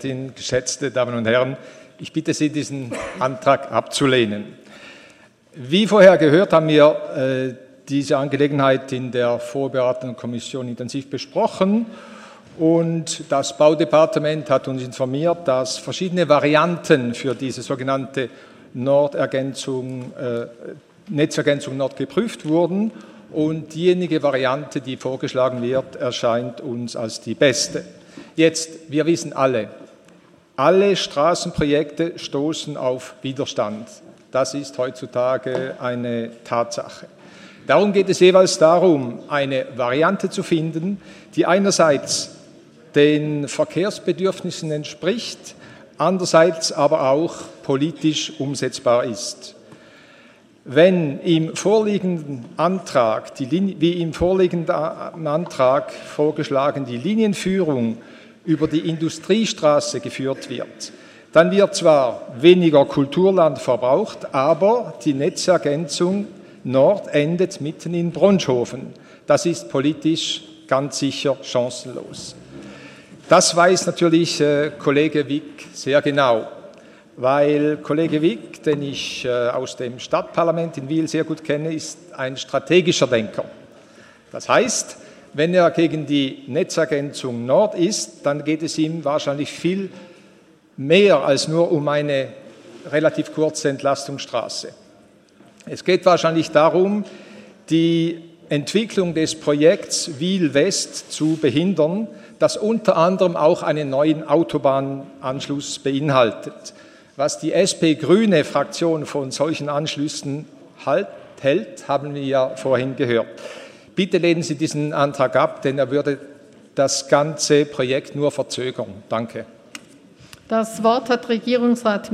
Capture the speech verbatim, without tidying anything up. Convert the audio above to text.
Präsidentin, geschätzte Damen und Herren, ich bitte Sie, diesen Antrag abzulehnen. Wie vorher gehört, haben wir äh, diese Angelegenheit in der vorberatenden Kommission intensiv besprochen und das Baudepartement hat uns informiert, dass verschiedene Varianten für diese sogenannte Nordergänzung, äh, Netzergänzung Nord geprüft wurden und diejenige Variante, die vorgeschlagen wird, erscheint uns als die beste. Jetzt, wir wissen alle, alle Straßenprojekte stoßen auf Widerstand. Das ist heutzutage eine Tatsache. Darum geht es jeweils darum, eine Variante zu finden, die einerseits den Verkehrsbedürfnissen entspricht, andererseits aber auch politisch umsetzbar ist. Wenn im vorliegenden Antrag, die Linie, wie im vorliegenden Antrag vorgeschlagen, die Linienführung über die Industriestraße geführt wird, dann wird zwar weniger Kulturland verbraucht, aber die Netzergänzung Nord endet mitten in Bronschofen. Das ist politisch ganz sicher chancenlos. Das weiß natürlich äh, Kollege Wick sehr genau, weil Kollege Wick, den ich äh, aus dem Stadtparlament in Wil sehr gut kenne, ist ein strategischer Denker. Das heißt, wenn er gegen die Netzergänzung Nord ist, dann geht es ihm wahrscheinlich viel mehr als nur um eine relativ kurze Entlastungsstraße. Es geht wahrscheinlich darum, die Entwicklung des Projekts Wil West zu behindern, das unter anderem auch einen neuen Autobahnanschluss beinhaltet. Was die S P-Grüne Fraktion von solchen Anschlüssen halt, hält, haben wir ja vorhin gehört. Bitte lehnen Sie diesen Antrag ab, denn er würde das ganze Projekt nur verzögern. Danke. Das Wort hat Regierungsrat